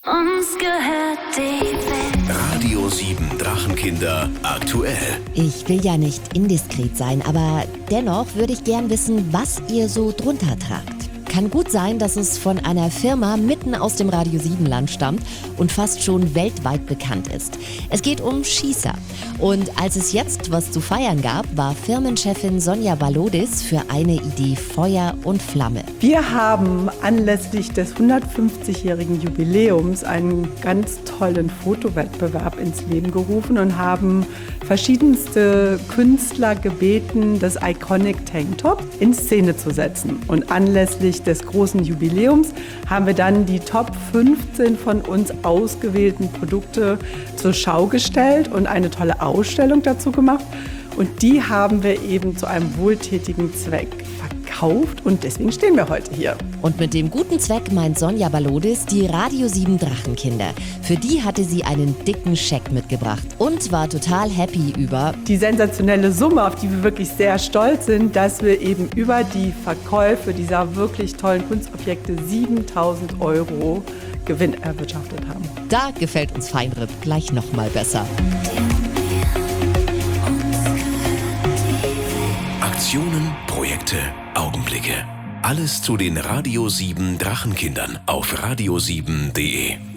Uns gehört die Welt. Radio 7 Drachenkinder aktuell. Ich will ja nicht indiskret sein, aber dennoch würde ich gern wissen, was ihr so drunter tragt. Kann gut sein, dass es von einer Firma mitten aus dem Radio 7 Land stammt und fast schon weltweit bekannt ist. Es geht um Schießer. Und als es jetzt was zu feiern gab, war Firmenchefin Sonja Balodis für eine Idee Feuer und Flamme. Wir haben anlässlich des 150-jährigen Jubiläums einen ganz tollen Fotowettbewerb ins Leben gerufen und haben verschiedenste Künstler gebeten, das Iconic Tanktop in Szene zu setzen. Und anlässlich des großen Jubiläums haben wir dann die Top 15 von uns ausgewählten Produkte zur Schau gestellt und eine tolle Ausstellung dazu gemacht. Und die haben wir eben zu einem wohltätigen Zweck verkauft und deswegen stehen wir heute hier. Und mit dem guten Zweck meint Sonja Balodis die Radio 7 Drachenkinder. Für die hatte sie einen dicken Scheck mitgebracht und war total happy über die sensationelle Summe, auf die wir wirklich sehr stolz sind, dass wir eben über die Verkäufe dieser wirklich tollen Kunstobjekte 7.000 € Gewinn erwirtschaftet haben. Da gefällt uns Feinripp gleich noch mal besser. Aktionen, Projekte, Augenblicke. Alles zu den Radio 7 Drachenkindern auf radio7.de.